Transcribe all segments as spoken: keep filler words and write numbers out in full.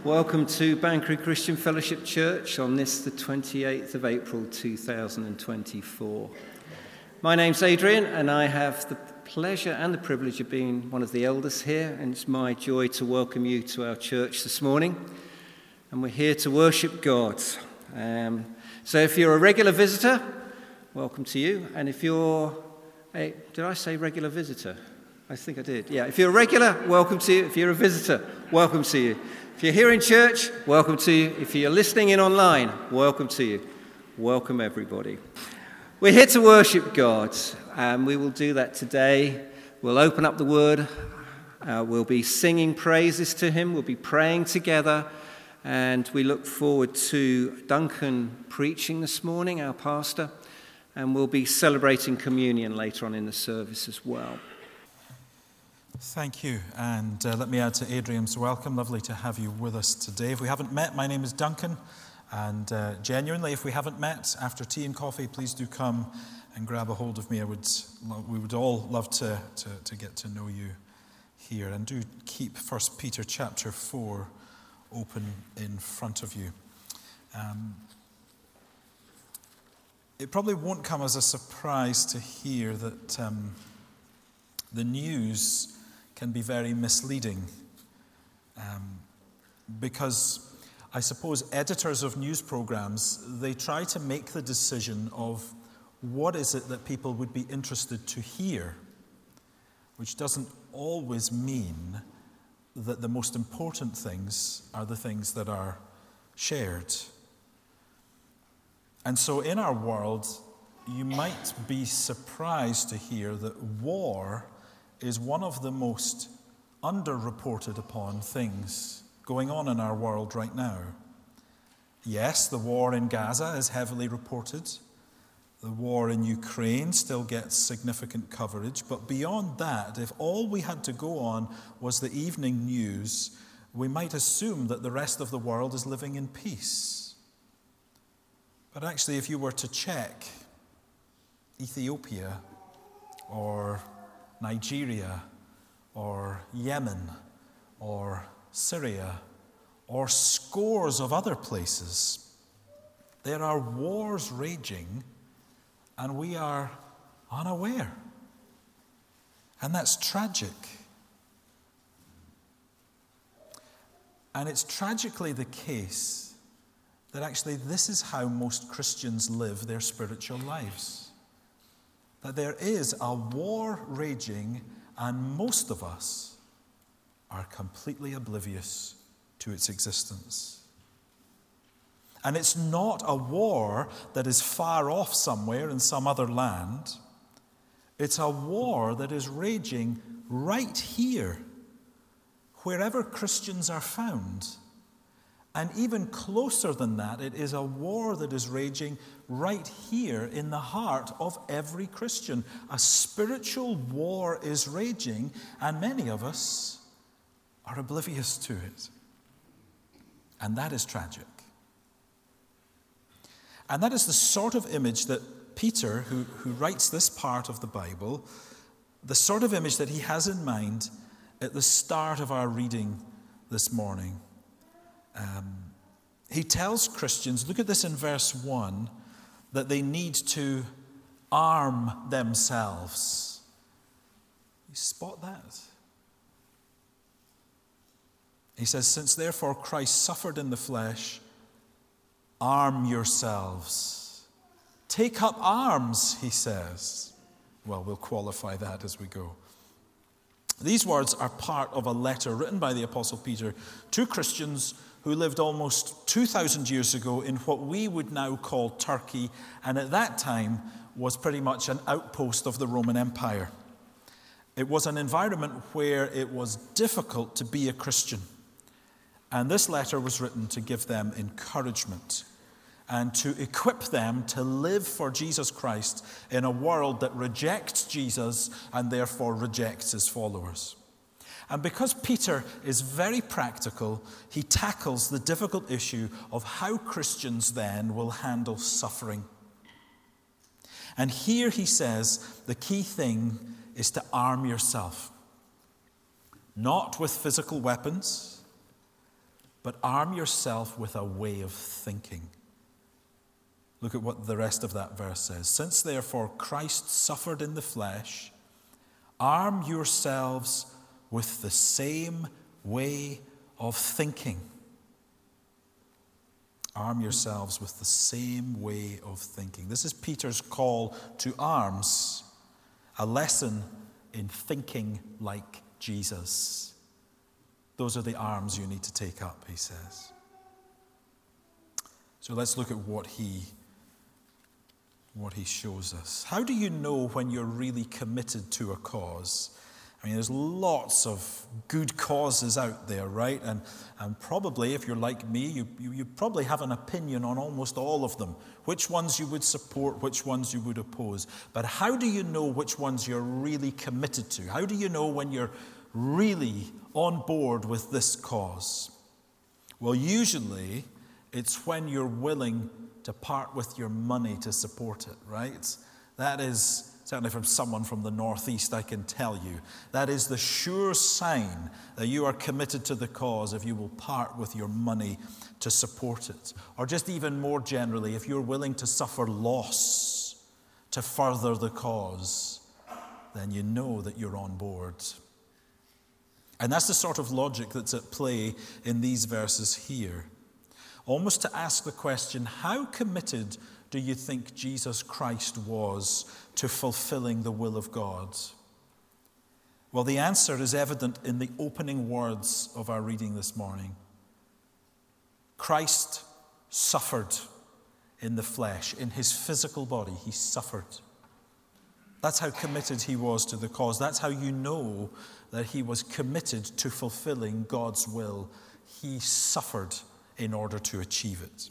Welcome to Banbury Christian Fellowship Church on this, the twenty-eighth of April two thousand twenty-four. My name's Adrian, and I have the pleasure and the privilege of being one of the elders here, and it's my joy to welcome you to our church this morning. And we're here to worship God. Um, so if you're a regular visitor, welcome to you. And if you're a, did I say regular visitor? I think I did. Yeah, if you're a regular, welcome to you. If you're a visitor, welcome to you. If you're here in church, welcome to you. If you're listening in online, welcome to you. Welcome, everybody. We're here to worship God, and we will do that today. We'll open up the Word. Uh, we'll be singing praises to Him. We'll be praying together, and we look forward to Duncan preaching this morning, our pastor, and we'll be celebrating communion later on in the service as well. Thank you, and uh, let me add to Adrian's welcome. Lovely to have you with us today. If we haven't met, my name is Duncan, and uh, genuinely, if we haven't met after tea and coffee, please do come and grab a hold of me. I would, we would all love to, to, to get to know you here, and do keep First Peter chapter four open in front of you. Um, it probably won't come as a surprise to hear that um, the news can be very misleading, um, because I suppose editors of news programs, they try to make the decision of what is it that people would be interested to hear, which doesn't always mean that the most important things are the things that are shared. And so in our world, you might be surprised to hear that war is one of the most underreported upon things going on in our world right now. Yes, the war in Gaza is heavily reported. The war in Ukraine still gets significant coverage. But beyond that, if all we had to go on was the evening news, we might assume that the rest of the world is living in peace. But actually, if you were to check Ethiopia or Nigeria or Yemen or Syria or scores of other places, there are wars raging and we are unaware. And that's tragic. And it's tragically the case that actually this is how most Christians live their spiritual lives. That there is a war raging, and most of us are completely oblivious to its existence. And it's not a war that is far off somewhere in some other land. It's a war that is raging right here, wherever Christians are found. And even closer than that, it is a war that is raging right here in the heart of every Christian. A spiritual war is raging, and many of us are oblivious to it. And that is tragic. And that is the sort of image that Peter, who, who writes this part of the Bible, the sort of image that he has in mind at the start of our reading this morning. Um, he tells Christians, look at this in verse one, that they need to arm themselves. You spot that? He says, since therefore Christ suffered in the flesh, arm yourselves. Take up arms, he says. Well, we'll qualify that as we go. These words are part of a letter written by the Apostle Peter to Christians who lived almost two thousand years ago in what we would now call Turkey, and at that time was pretty much an outpost of the Roman Empire. It was an environment where it was difficult to be a Christian, and this letter was written to give them encouragement and to equip them to live for Jesus Christ in a world that rejects Jesus and therefore rejects his followers. And because Peter is very practical, he tackles the difficult issue of how Christians then will handle suffering. And here he says the key thing is to arm yourself. Not with physical weapons, but arm yourself with a way of thinking. Look at what the rest of that verse says. Since therefore Christ suffered in the flesh, arm yourselves with the same way of thinking. Arm yourselves with the same way of thinking. This is Peter's call to arms, a lesson in thinking like Jesus. Those are the arms you need to take up, he says. So let's look at what he, what he shows us. How do you know when you're really committed to a cause? I mean, there's lots of good causes out there, right? And and probably, if you're like me, you, you, you probably have an opinion on almost all of them. Which ones you would support, which ones you would oppose. But how do you know which ones you're really committed to? How do you know when you're really on board with this cause? Well, usually, it's when you're willing to part with your money to support it, right? That is... Certainly from someone from the Northeast, I can tell you. That is the sure sign that you are committed to the cause if you will part with your money to support it. Or just even more generally, if you're willing to suffer loss to further the cause, then you know that you're on board. And that's the sort of logic that's at play in these verses here. Almost to ask the question, how committed do you think Jesus Christ was to fulfilling the will of God? Well, the answer is evident in the opening words of our reading this morning. Christ suffered in the flesh, in his physical body. He suffered. That's how committed he was to the cause. That's how you know that he was committed to fulfilling God's will. He suffered in order to achieve it.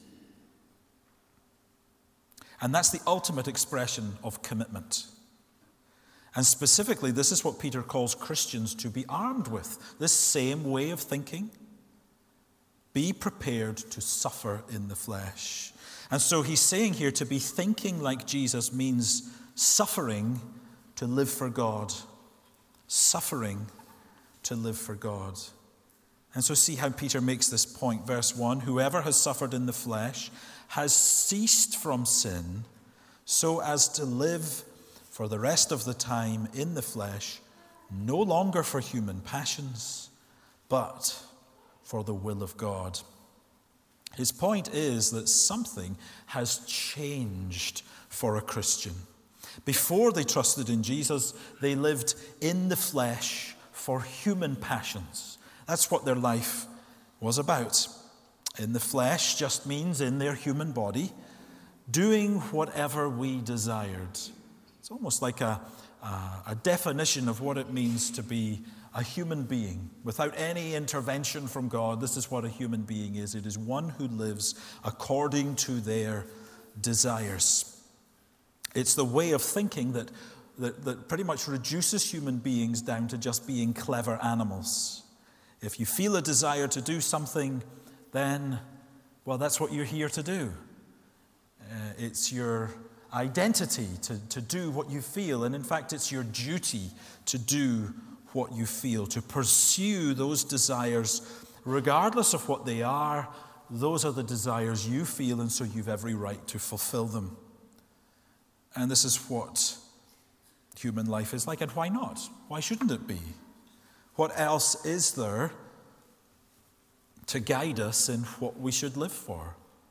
And that's the ultimate expression of commitment. And specifically, this is what Peter calls Christians to be armed with, this same way of thinking. Be prepared to suffer in the flesh. And so he's saying here to be thinking like Jesus means suffering to live for God. Suffering to live for God. And so see how Peter makes this point. Verse one, whoever has suffered in the flesh has ceased from sin so as to live for the rest of the time in the flesh, no longer for human passions, but for the will of God. His point is that something has changed for a Christian. Before they trusted in Jesus, they lived in the flesh for human passions. That's what their life was about. In the flesh just means in their human body, doing whatever we desired. It's almost like a, a, a definition of what it means to be a human being. Without any intervention from God, this is what a human being is. It is one who lives according to their desires. It's the way of thinking that, that, that pretty much reduces human beings down to just being clever animals. If you feel a desire to do something, then, well, that's what you're here to do. Uh, it's your identity to, to do what you feel. And in fact, it's your duty to do what you feel, to pursue those desires, regardless of what they are. Those are the desires you feel, and so you've every right to fulfill them. And this is what human life is like. And why not? Why shouldn't it be? What else is there to guide us in what we should live for?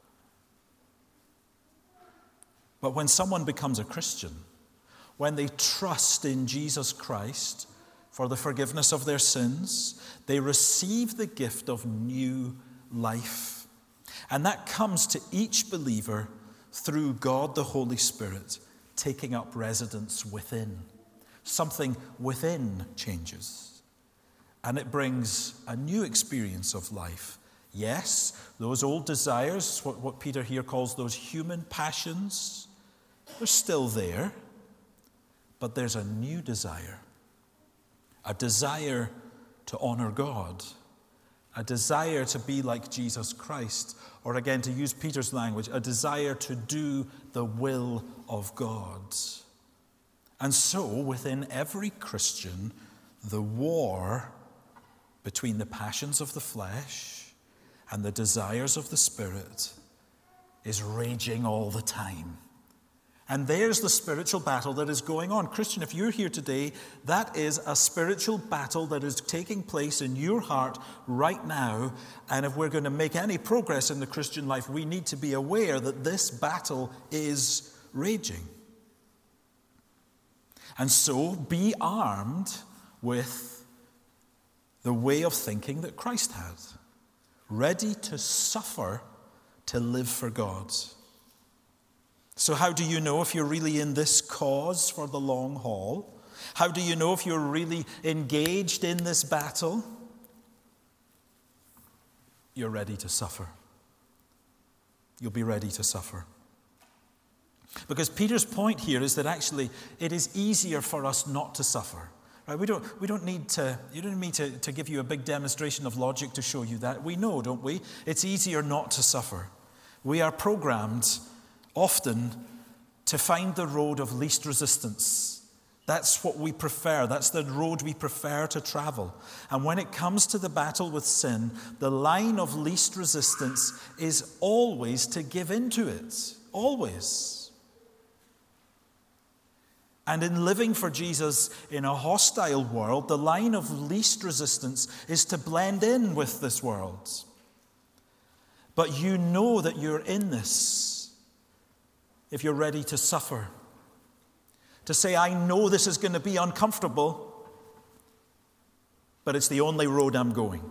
But when someone becomes a Christian, when they trust in Jesus Christ for the forgiveness of their sins, they receive the gift of new life. And that comes to each believer through God the Holy Spirit taking up residence within. Something within changes. And it brings a new experience of life. Yes, those old desires, what, what Peter here calls those human passions, they're still there. But there's a new desire. A desire to honor God. A desire to be like Jesus Christ. Or again, to use Peter's language, a desire to do the will of God. And so, within every Christian, the war between the passions of the flesh and the desires of the Spirit is raging all the time. And there's the spiritual battle that is going on. Christian, if you're here today, that is a spiritual battle that is taking place in your heart right now. And if we're going to make any progress in the Christian life, we need to be aware that this battle is raging. And so be armed with the way of thinking that Christ had, ready to suffer to live for God. So how do you know if you're really in this cause for the long haul? How do you know if you're really engaged in this battle? You're ready to suffer. You'll be ready to suffer. Because Peter's point here is that actually it is easier for us not to suffer. Right? We don't, we don't need to, you don't need me to, to give you a big demonstration of logic to show you that. We know, don't we? It's easier not to suffer. We are programmed often to find the road of least resistance. That's what we prefer. That's the road we prefer to travel. And when it comes to the battle with sin, the line of least resistance is always to give in to it. Always. And in living for Jesus in a hostile world, the line of least resistance is to blend in with this world. But you know that you're in this if you're ready to suffer. To say, I know this is going to be uncomfortable, but it's the only road I'm going.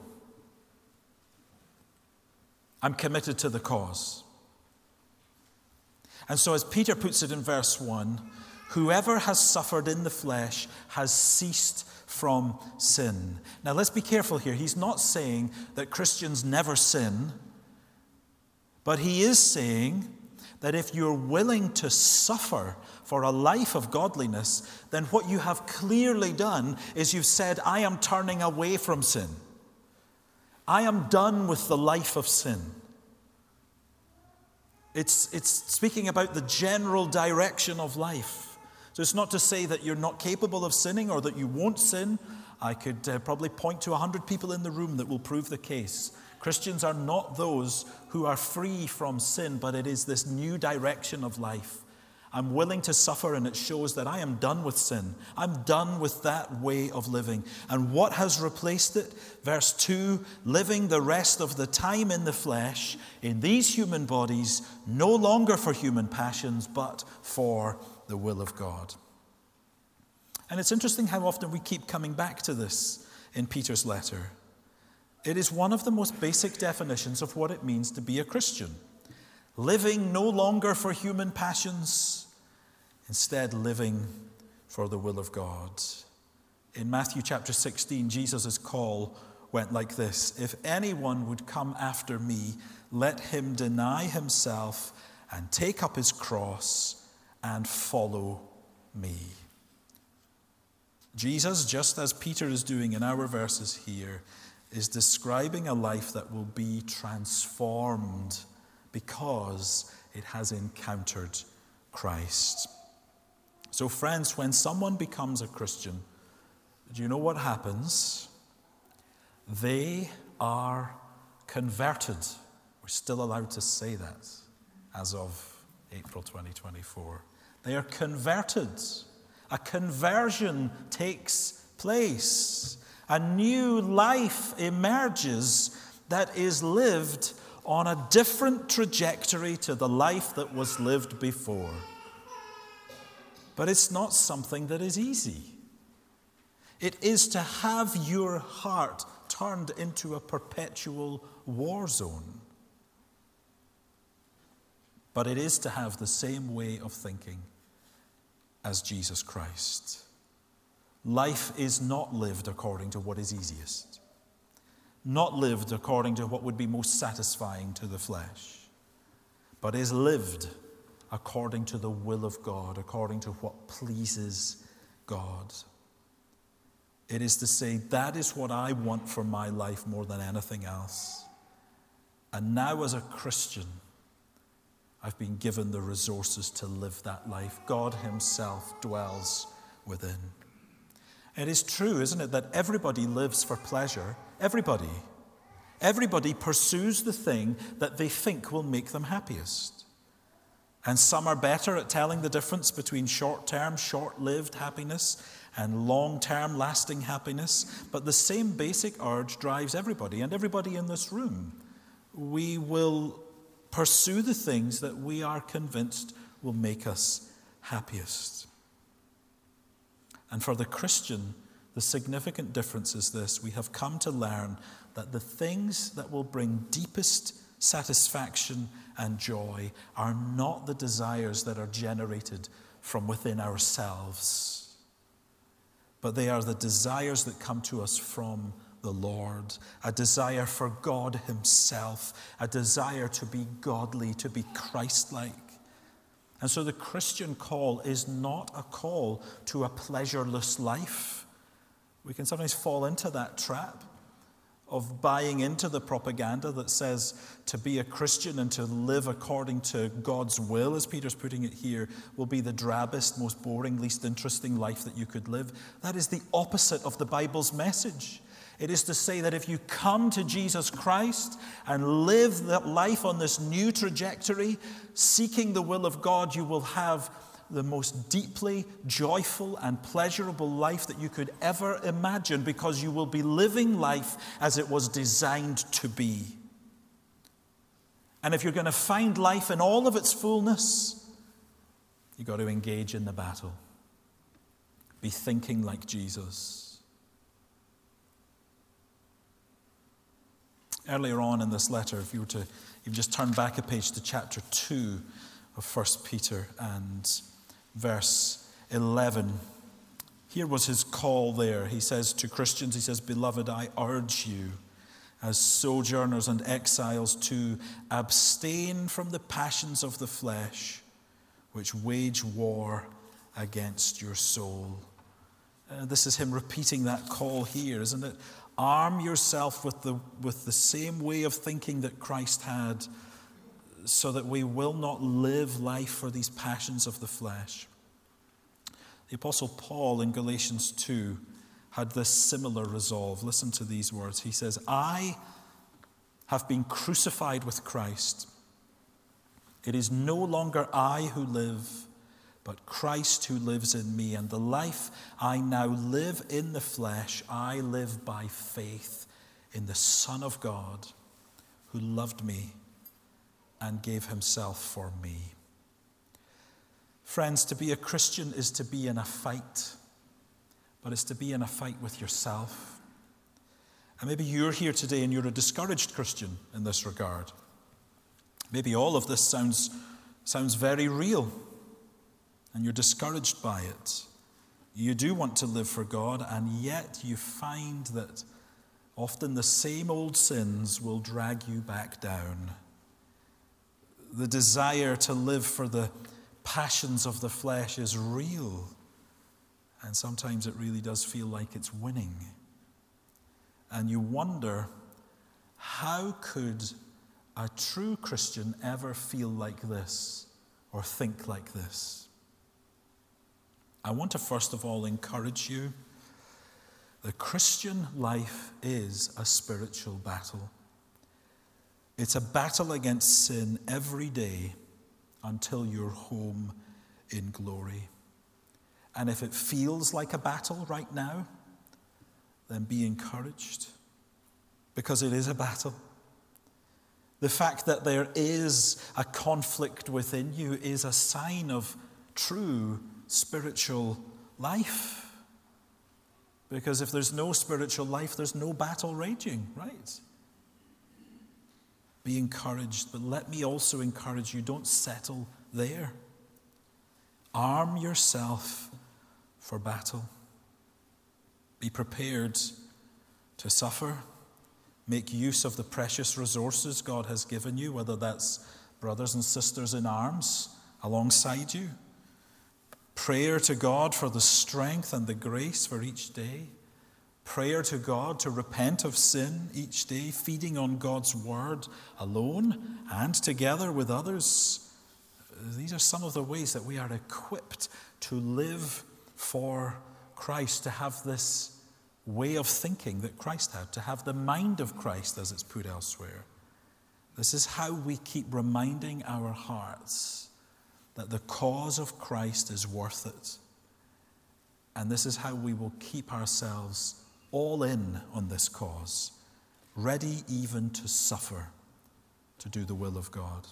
I'm committed to the cause. And so as Peter puts it in verse one, whoever has suffered in the flesh has ceased from sin. Now let's be careful here. He's not saying that Christians never sin, but he is saying that if you're willing to suffer for a life of godliness, then what you have clearly done is you've said, I am turning away from sin. I am done with the life of sin. It's, it's speaking about the general direction of life. So it's not to say that you're not capable of sinning or that you won't sin. I could uh, probably point to a hundred people in the room that will prove the case. Christians are not those who are free from sin, but it is this new direction of life. I'm willing to suffer, and it shows that I am done with sin. I'm done with that way of living. And what has replaced it? Verse two, living the rest of the time in the flesh, in these human bodies, no longer for human passions, but for the will of God. And it's interesting how often we keep coming back to this in Peter's letter. It is one of the most basic definitions of what it means to be a Christian. Living no longer for human passions, instead living for the will of God. In Matthew chapter sixteen, Jesus' call went like this: if anyone would come after me, let him deny himself and take up his cross and follow me. Jesus, just as Peter is doing in our verses here, is describing a life that will be transformed because it has encountered Christ. So friends, when someone becomes a Christian, do you know what happens? They are converted. We're still allowed to say that as of April twenty twenty-four. They are converted. A conversion takes place. A new life emerges that is lived on a different trajectory to the life that was lived before. But it's not something that is easy. It is to have your heart turned into a perpetual war zone. But it is to have the same way of thinking as Jesus Christ. Life is not lived according to what is easiest, not lived according to what would be most satisfying to the flesh, but is lived according to the will of God, according to what pleases God. It is to say, that is what I want for my life more than anything else. And now as a Christian, I've been given the resources to live that life. God himself dwells within. It is true, isn't it, that everybody lives for pleasure. Everybody. Everybody pursues the thing that they think will make them happiest. And some are better at telling the difference between short-term, short-lived happiness and long-term, lasting happiness. But the same basic urge drives everybody, and everybody in this room. We will pursue the things that we are convinced will make us happiest. And for the Christian, the significant difference is this: we have come to learn that the things that will bring deepest satisfaction and joy are not the desires that are generated from within ourselves, but they are the desires that come to us from the Lord, a desire for God himself, a desire to be godly, to be Christ-like. And so the Christian call is not a call to a pleasureless life. We can sometimes fall into that trap of buying into the propaganda that says to be a Christian and to live according to God's will, as Peter's putting it here, will be the drabbest, most boring, least interesting life that you could live. That is the opposite of the Bible's message. It is to say that if you come to Jesus Christ and live that life on this new trajectory, seeking the will of God, you will have the most deeply joyful and pleasurable life that you could ever imagine, because you will be living life as it was designed to be. And if you're going to find life in all of its fullness, you've got to engage in the battle. Be thinking like Jesus. Earlier on in this letter, if you were to, you've just turned back a page to chapter two of First Peter and verse eleven. Here was his call there. He says to Christians, he says, "Beloved, I urge you, as sojourners and exiles, to abstain from the passions of the flesh, which wage war against your soul." Uh, this is him repeating that call here, isn't it? Arm yourself with the, with the same way of thinking that Christ had, so that we will not live life for these passions of the flesh. The Apostle Paul in Galatians two had this similar resolve. Listen to these words. He says, "I have been crucified with Christ. It is no longer I who live, but Christ who lives in me. And the life I now live in the flesh, I live by faith in the Son of God, who loved me and gave himself for me." Friends, to be a Christian is to be in a fight, but it's to be in a fight with yourself. And maybe you're here today and you're a discouraged Christian in this regard. Maybe all of this sounds, sounds very real, and you're discouraged by it. You do want to live for God, and yet you find that often the same old sins will drag you back down. The desire to live for the passions of the flesh is real, and sometimes it really does feel like it's winning. And you wonder, how could a true Christian ever feel like this or think like this? I want to first of all encourage you. The Christian life is a spiritual battle. It's a battle against sin every day until you're home in glory. And if it feels like a battle right now, then be encouraged, because it is a battle. The fact that there is a conflict within you is a sign of true spiritual life. Because if there's no spiritual life, there's no battle raging, right? Be encouraged, but let me also encourage you, don't settle there. Arm yourself for battle. Be prepared to suffer. Make use of the precious resources God has given you, whether that's brothers and sisters in arms alongside you. Prayer to God for the strength and the grace for each day. Prayer to God to repent of sin each day, feeding on God's word alone and together with others. These are some of the ways that we are equipped to live for Christ, to have this way of thinking that Christ had, to have the mind of Christ as it's put elsewhere. This is how we keep reminding our hearts that the cause of Christ is worth it. And this is how we will keep ourselves all in on this cause, ready even to suffer to do the will of God.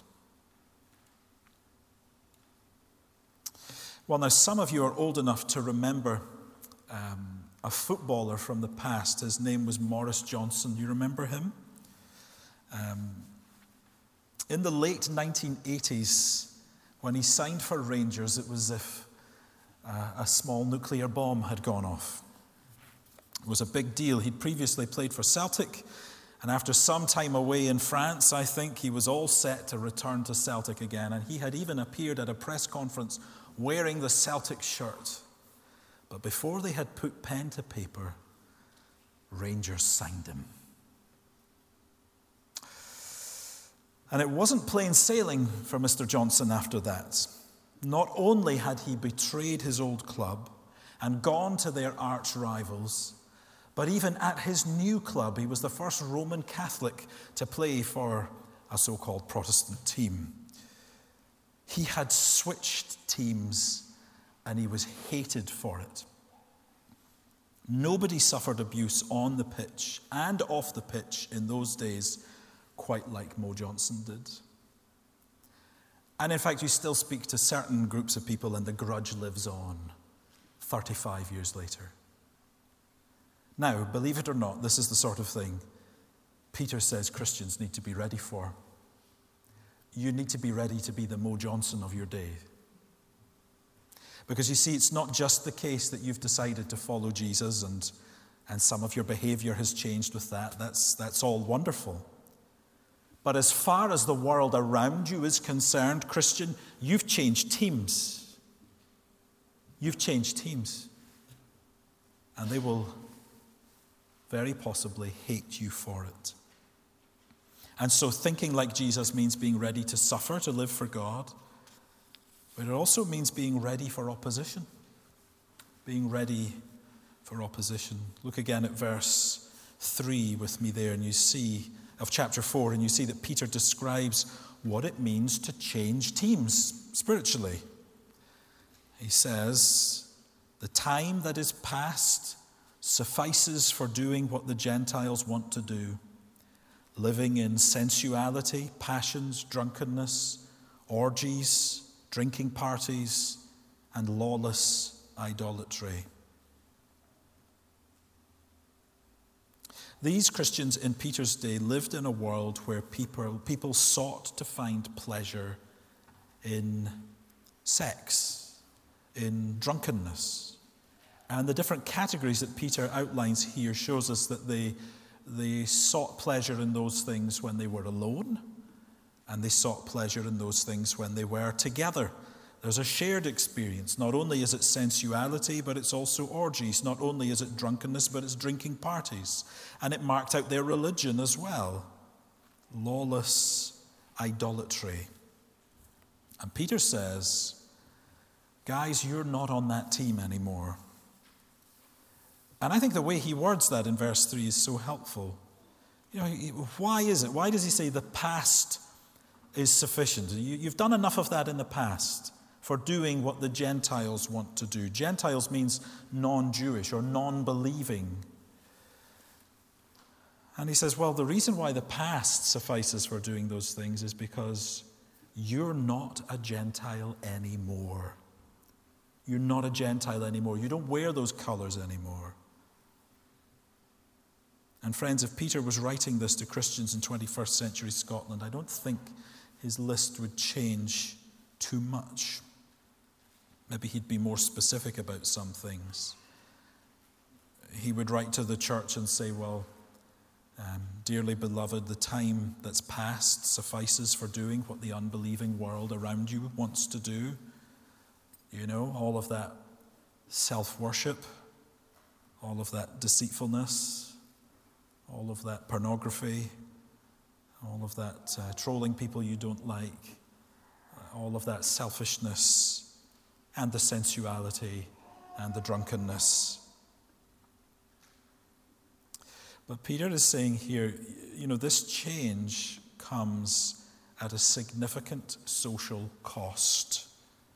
Well, now some of you are old enough to remember um, a footballer from the past. His name was Maurice Johnson. You remember him? Um, in the late nineteen eighties, when he signed for Rangers, it was as if uh, a small nuclear bomb had gone off. It was a big deal. He'd previously played for Celtic, and after some time away in France, I think he was all set to return to Celtic again, and he had even appeared at a press conference wearing the Celtic shirt. But before they had put pen to paper, Rangers signed him. And it wasn't plain sailing for Mister Johnson after that. Not only had he betrayed his old club and gone to their arch rivals, but even at his new club, he was the first Roman Catholic to play for a so-called Protestant team. He had switched teams and he was hated for it. Nobody suffered abuse on the pitch and off the pitch in those days quite like Mo Johnson did. And in fact, you still speak to certain groups of people and the grudge lives on thirty-five years later. Now, believe it or not, this is the sort of thing Peter says Christians need to be ready for. You need to be ready to be the Mo Johnson of your day. Because you see, it's not just the case that you've decided to follow Jesus and, and some of your behavior has changed with that. That's, that's all wonderful. But as far as the world around you is concerned, Christian, you've changed teams. You've changed teams. And they will very possibly hate you for it. And so thinking like Jesus means being ready to suffer, to live for God. But it also means being ready for opposition. Being ready for opposition. Look again at verse three with me there, and you see, of chapter four, and you see that Peter describes what it means to change teams spiritually. He says, the time that is past suffices for doing what the Gentiles want to do, living in sensuality, passions, drunkenness, orgies, drinking parties, and lawless idolatry. These Christians in Peter's day lived in a world where people, people sought to find pleasure in sex, in drunkenness. And the different categories that Peter outlines here shows us that they, they sought pleasure in those things when they were alone, and they sought pleasure in those things when they were together. There's a shared experience. Not only is it sensuality, but it's also orgies. Not only is it drunkenness, but it's drinking parties. And it marked out their religion as well. Lawless idolatry. And Peter says, guys, you're not on that team anymore. And I think the way he words that in verse three is so helpful. You know, why is it? Why does he say the past is sufficient? You, you've done enough of that in the past for doing what the Gentiles want to do. Gentiles means non-Jewish or non-believing. And he says, well, the reason why the past suffices for doing those things is because you're not a Gentile anymore. You're not a Gentile anymore. You don't wear those colors anymore. And friends, if Peter was writing this to Christians in twenty-first century Scotland, I don't think his list would change too much. Maybe he'd be more specific about some things. He would write to the church and say, well, um, dearly beloved, the time that's past suffices for doing what the unbelieving world around you wants to do. You know, all of that self-worship, all of that deceitfulness, all of that pornography, all of that uh, trolling people you don't like, uh, all of that selfishness and the sensuality and the drunkenness. But Peter is saying here, you know, this change comes at a significant social cost.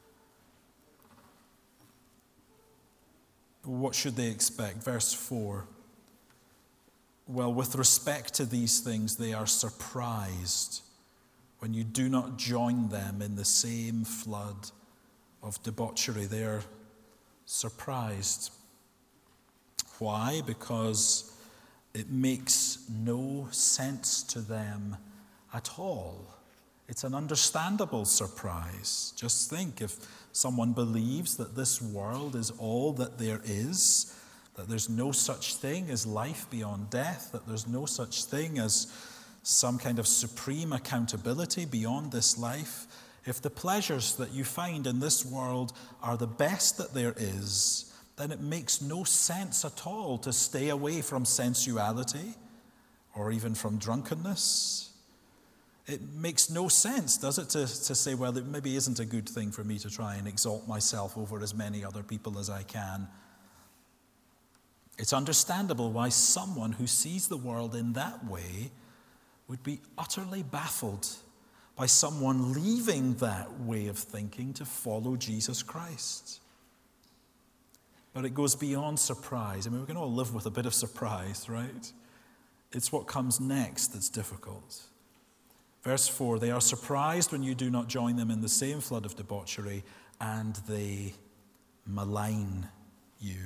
What should they expect? Verse four. Well, with respect to these things, they are surprised when you do not join them in the same flood of debauchery. They are surprised. Why? Because it makes no sense to them at all. It's an understandable surprise. Just think, if someone believes that this world is all that there is, that there's no such thing as life beyond death, that there's no such thing as some kind of supreme accountability beyond this life, if the pleasures that you find in this world are the best that there is, then it makes no sense at all to stay away from sensuality or even from drunkenness. It makes no sense, does it, to, to say, well, it maybe isn't a good thing for me to try and exalt myself over as many other people as I can. It's understandable why someone who sees the world in that way would be utterly baffled by someone leaving that way of thinking to follow Jesus Christ. But it goes beyond surprise. I mean, we can all live with a bit of surprise, right? It's what comes next that's difficult. Verse four, they are surprised when you do not join them in the same flood of debauchery, and they malign you.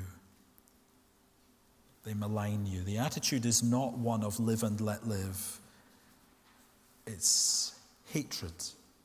They malign you. The attitude is not one of live and let live. It's hatred.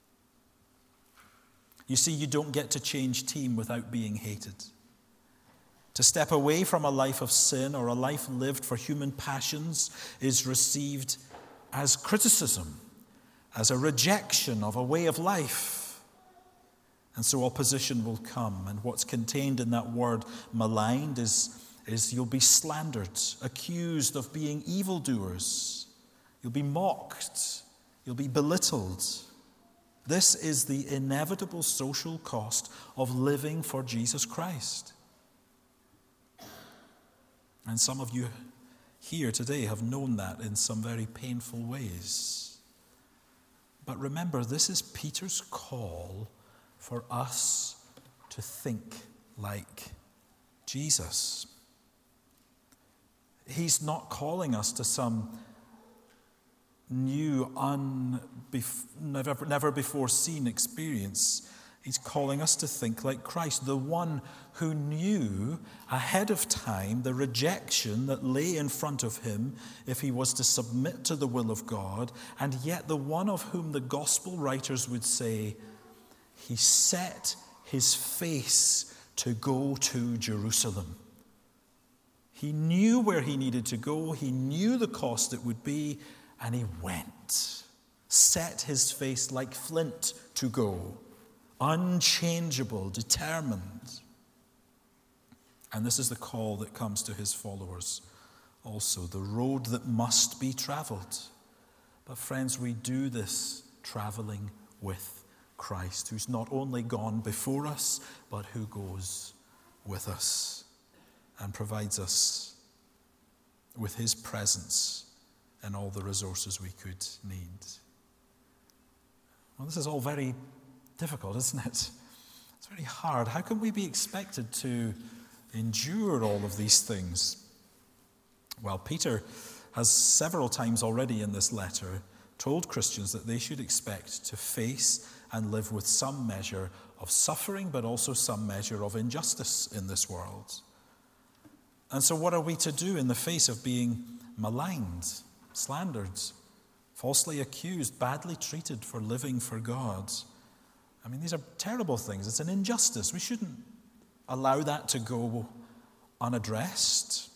You see, you don't get to change team without being hated. To step away from a life of sin or a life lived for human passions is received as criticism, as a rejection of a way of life. And so opposition will come. And what's contained in that word maligned is, is you'll be slandered, accused of being evildoers. You'll be mocked. You'll be belittled. This is the inevitable social cost of living for Jesus Christ. And some of you here today have known that in some very painful ways. But remember, this is Peter's call for us to think like Jesus. He's not calling us to some new, unbef- never, never before seen experience. He's calling us to think like Christ, the one who knew ahead of time the rejection that lay in front of him if he was to submit to the will of God, and yet the one of whom the gospel writers would say, he set his face to go to Jerusalem. He knew where he needed to go, he knew the cost it would be, and he went. Set his face like flint to go. Unchangeable, determined. And this is the call that comes to his followers also, the road that must be traveled. But friends, we do this traveling with Christ, who's not only gone before us, but who goes with us and provides us with his presence and all the resources we could need. Well, this is all very difficult, isn't it? It's very hard. How can we be expected to endure all of these things? Well, Peter has several times already in this letter told Christians that they should expect to face and live with some measure of suffering, but also some measure of injustice in this world. And so what are we to do in the face of being maligned, slandered, falsely accused, badly treated for living for God? I mean, these are terrible things. It's an injustice. We shouldn't allow that to go unaddressed.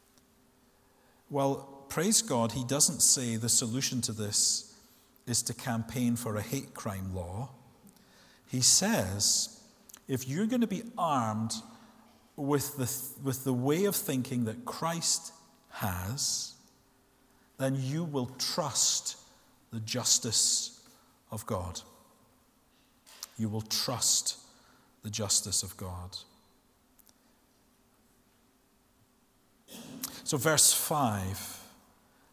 Well, praise God, he doesn't say the solution to this is to campaign for a hate crime law. He says, if you're going to be armed with the, with the way of thinking that Christ has, then you will trust the justice of God. You will trust the justice of God. So verse five,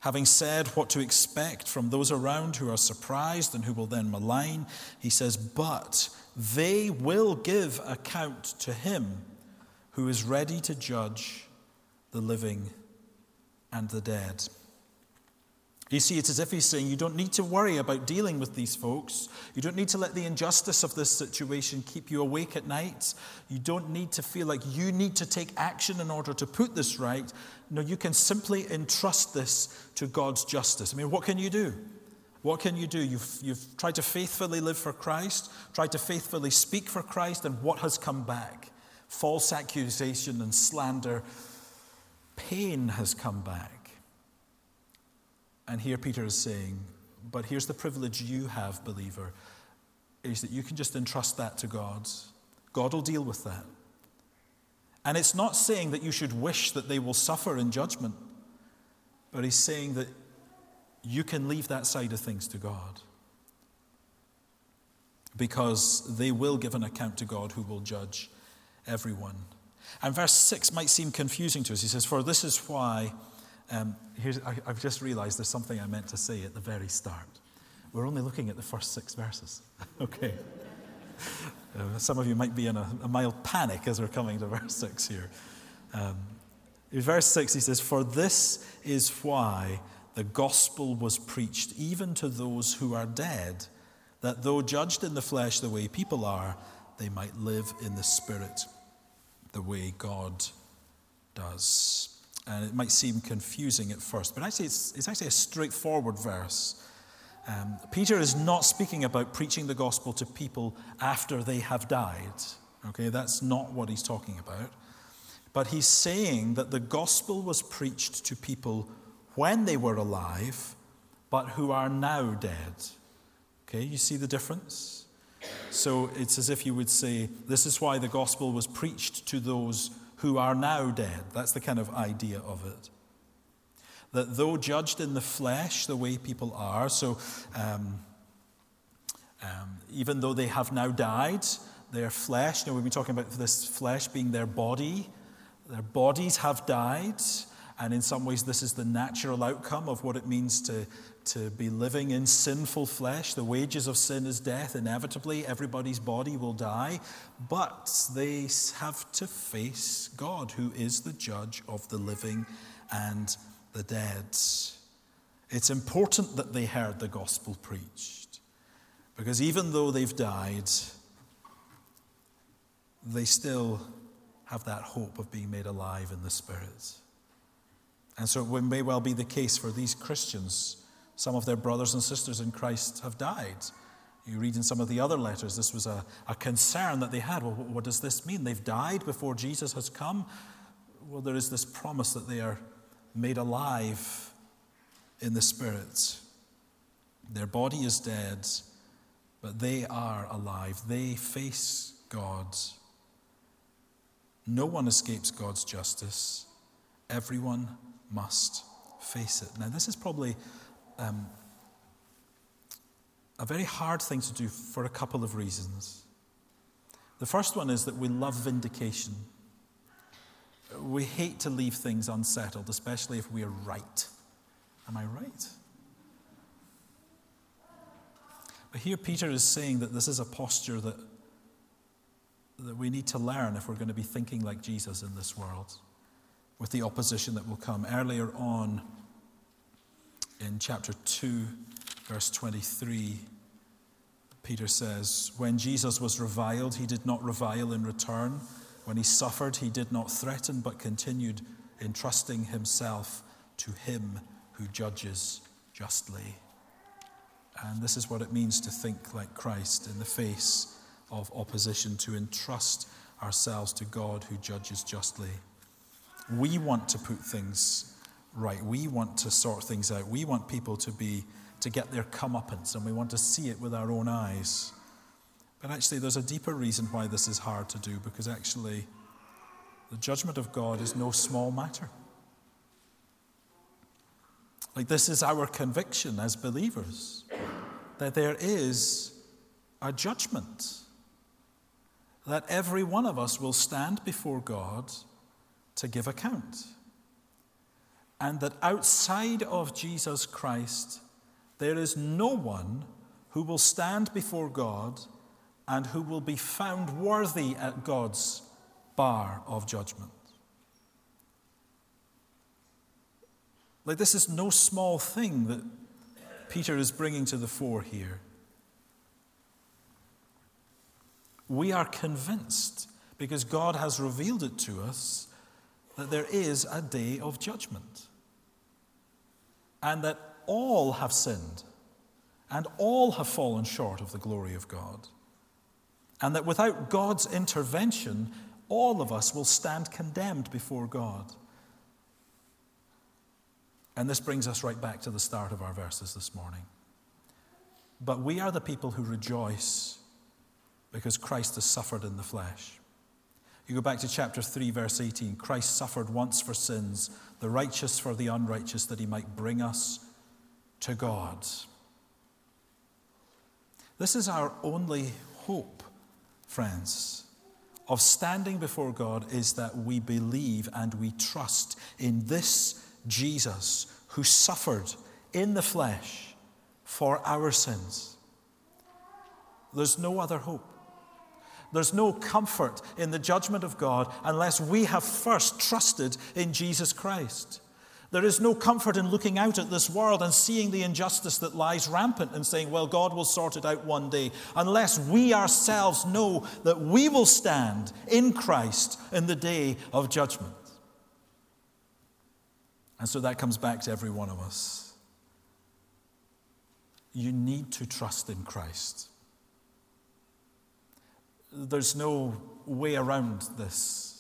Having said what to expect from those around who are surprised and who will then malign, he says, but they will give account to him who is ready to judge the living and the dead. You see, it's as if he's saying you don't need to worry about dealing with these folks. You don't need to let the injustice of this situation keep you awake at night. You don't need to feel like you need to take action in order to put this right. No, you can simply entrust this to God's justice. I mean, what can you do? What can you do? You've, you've tried to faithfully live for Christ, tried to faithfully speak for Christ, and what has come back? False accusation and slander. Pain has come back. And here Peter is saying, but here's the privilege you have, believer, is that you can just entrust that to God. God will deal with that. And it's not saying that you should wish that they will suffer in judgment, but he's saying that you can leave that side of things to God, because they will give an account to God who will judge everyone. And verse six might seem confusing to us. He says, for this is why... Um, here's, I, I've just realized there's something I meant to say at the very start. We're only looking at the first six verses. Okay. Uh, some of you might be in a, a mild panic as we're coming to verse six here. Um, in verse six, he says, for this is why the gospel was preached even to those who are dead, that though judged in the flesh the way people are, they might live in the spirit the way God does. And it might seem confusing at first, but actually it's, it's actually a straightforward verse. Um, Peter is not speaking about preaching the gospel to people after they have died. Okay, that's not what he's talking about. But he's saying that the gospel was preached to people when they were alive, but who are now dead. Okay, you see the difference? So it's as if you would say, this is why the gospel was preached to those who are now dead. That's the kind of idea of it. That though judged in the flesh the way people are, so um, um, even though they have now died, their flesh, you know, we've been talking about this flesh being their body, their bodies have died, and in some ways this is the natural outcome of what it means to, to be living in sinful flesh. The wages of sin is death. Inevitably, everybody's body will die, but they have to face God, who is the judge of the living and the dead. It's important that they heard the gospel preached, because even though they've died, they still have that hope of being made alive in the Spirit. And so it may well be the case for these Christians. Some of their brothers and sisters in Christ have died. You read in some of the other letters, this was a, a concern that they had. Well, what does this mean? They've died before Jesus has come? Well, there is this promise that they are made alive in the Spirit. Their body is dead, but they are alive. They face God. No one escapes God's justice. Everyone must face it. Now, this is probably um, a very hard thing to do for a couple of reasons. The first one is that we love vindication. We hate to leave things unsettled, especially if we are right. Am I right? But here Peter is saying that this is a posture that, that we need to learn if we're going to be thinking like Jesus in this world, with the opposition that will come. Earlier on in chapter two, verse twenty-three, Peter says, when Jesus was reviled, he did not revile in return. When he suffered, he did not threaten, but continued entrusting himself to him who judges justly. And this is what it means to think like Christ in the face of opposition, to entrust ourselves to God who judges justly. We want to put things right. We want to sort things out. We want people to be to get their comeuppance, and we want to see it with our own eyes. But actually, there's a deeper reason why this is hard to do, because actually, the judgment of God is no small matter. Like, this is our conviction as believers, that there is a judgment, that every one of us will stand before God to give account. and that outside of Jesus Christ, there is no one who will stand before God and who will be found worthy at God's bar of judgment. Like, this is no small thing that Peter is bringing to the fore here. We are convinced, because God has revealed it to us, that there is a day of judgment, and that all have sinned, and all have fallen short of the glory of God, and that without God's intervention, all of us will stand condemned before God. And this brings us right back to the start of our verses this morning. But we are the people who rejoice because Christ has suffered in the flesh. You go back to chapter three, verse eighteen. Christ suffered once for sins, the righteous for the unrighteous, that he might bring us to God. This is our only hope, friends, of standing before God, is that we believe and we trust in this Jesus who suffered in the flesh for our sins. There's no other hope. There's no comfort in the judgment of God unless we have first trusted in Jesus Christ. There is no comfort in looking out at this world and seeing the injustice that lies rampant and saying, well, God will sort it out one day, unless we ourselves know that we will stand in Christ in the day of judgment. And so that comes back to every one of us. You need to trust in Christ. There's no way around this.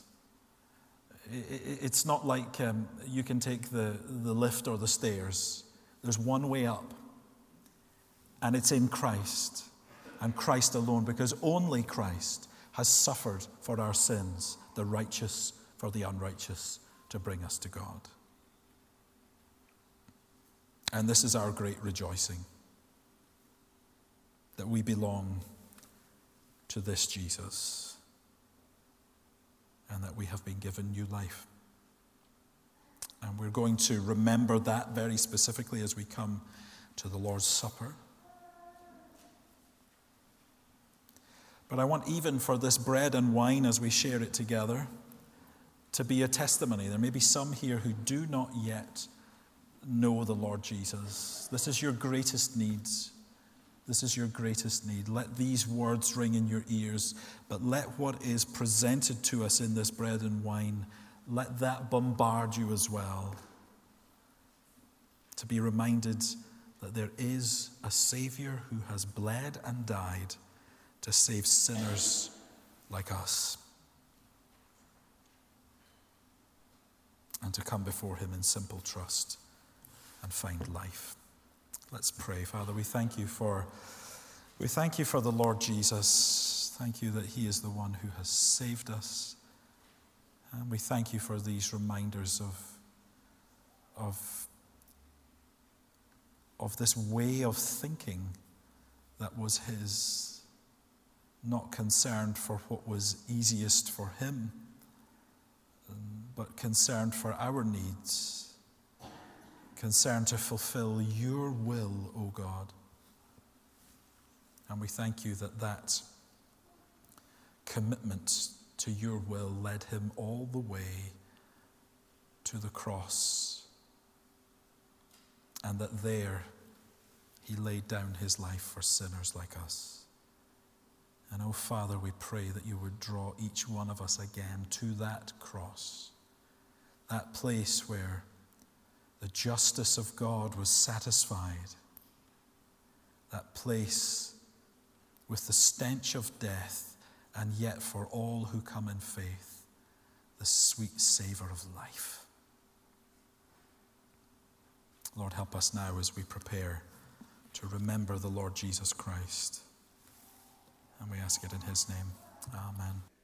It's not like um, you can take the, the lift or the stairs. There's one way up, and it's in Christ, and Christ alone, because only Christ has suffered for our sins, the righteous for the unrighteous, to bring us to God. And this is our great rejoicing, that we belong to this Jesus, and that we have been given new life. And we're going to remember that very specifically as we come to the Lord's Supper. But I want, even for this bread and wine as we share it together, to be a testimony. There may be some here who do not yet know the Lord Jesus. This is your greatest needs. This is your greatest need. Let these words ring in your ears, but let what is presented to us in this bread and wine, let that bombard you as well. To be reminded that there is a Savior who has bled and died to save sinners like us, and to come before him in simple trust and find life. Let's pray. Father, we thank you for we thank you for the Lord Jesus. Thank you that he is the one who has saved us. And we thank you for these reminders of, of, of this way of thinking that was his, not concerned for what was easiest for him, but concerned for our needs. Concerned to fulfill your will, O God. And we thank you that that commitment to your will led him all the way to the cross, and that there he laid down his life for sinners like us. And oh Father, we pray that you would draw each one of us again to that cross, that place where the justice of God was satisfied, that place with the stench of death, and yet for all who come in faith, the sweet savor of life. Lord, help us now as we prepare to remember the Lord Jesus Christ. And we ask it in his name. Amen.